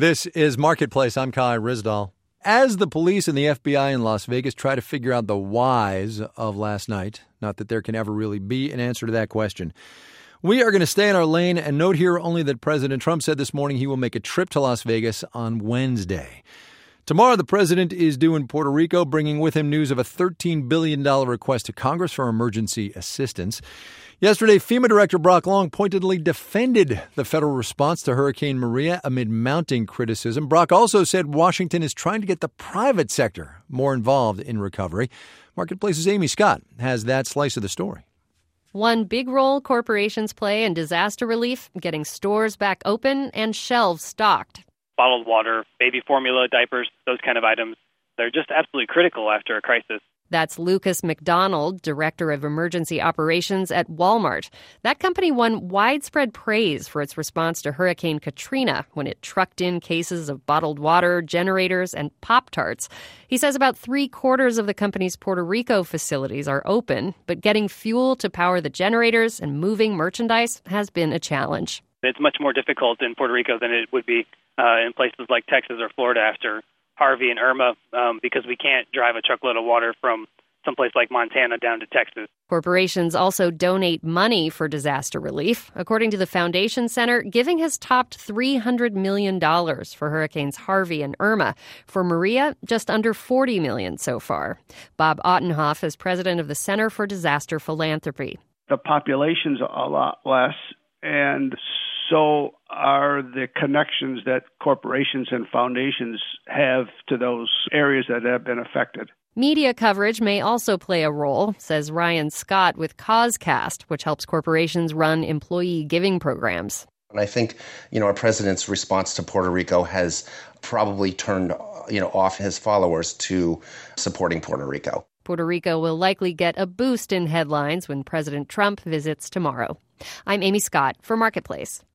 This is Marketplace. I'm Kai Ryssdal. As the police and the FBI in Las Vegas try to figure out the whys of last night, not that there can ever really be an answer to that question, we are going to stay in our lane and note here only that President Trump said this morning he will make a trip to Las Vegas on Wednesday. Tomorrow, the president is due in Puerto Rico, bringing with him news of a $13 billion request to Congress for emergency assistance. Yesterday, FEMA Director Brock Long pointedly defended the federal response to Hurricane Maria amid mounting criticism. Brock also said Washington is trying to get the private sector more involved in recovery. Marketplace's Amy Scott has that slice of the story. One big role corporations play in disaster relief, getting stores back open and shelves stocked. Bottled water, baby formula, diapers, those kind of items, they're just absolutely critical after a crisis. That's Lucas McDonald, Director of Emergency Operations at Walmart. That company won widespread praise for its response to Hurricane Katrina when it trucked in cases of bottled water, generators, and Pop-Tarts. He says about 3/4 of the company's Puerto Rico facilities are open, but getting fuel to power the generators and moving merchandise has been a challenge. It's much more difficult in Puerto Rico than it would be in places like Texas or Florida after Harvey and Irma, because we can't drive a truckload of water from someplace like Montana down to Texas. Corporations also donate money for disaster relief. According to the Foundation Center, giving has topped $300 million for Hurricanes Harvey and Irma. For Maria, just under $40 million so far. Bob Ottenhoff is president of the Center for Disaster Philanthropy. The population's a lot less, and so are the connections that corporations and foundations have to those areas that have been affected. Media coverage may also play a role, says Ryan Scott with CauseCast, which helps corporations run employee giving programs. And I think, our president's response to Puerto Rico has probably turned, off his followers to supporting Puerto Rico. Puerto Rico will likely get a boost in headlines when President Trump visits tomorrow. I'm Amy Scott for Marketplace.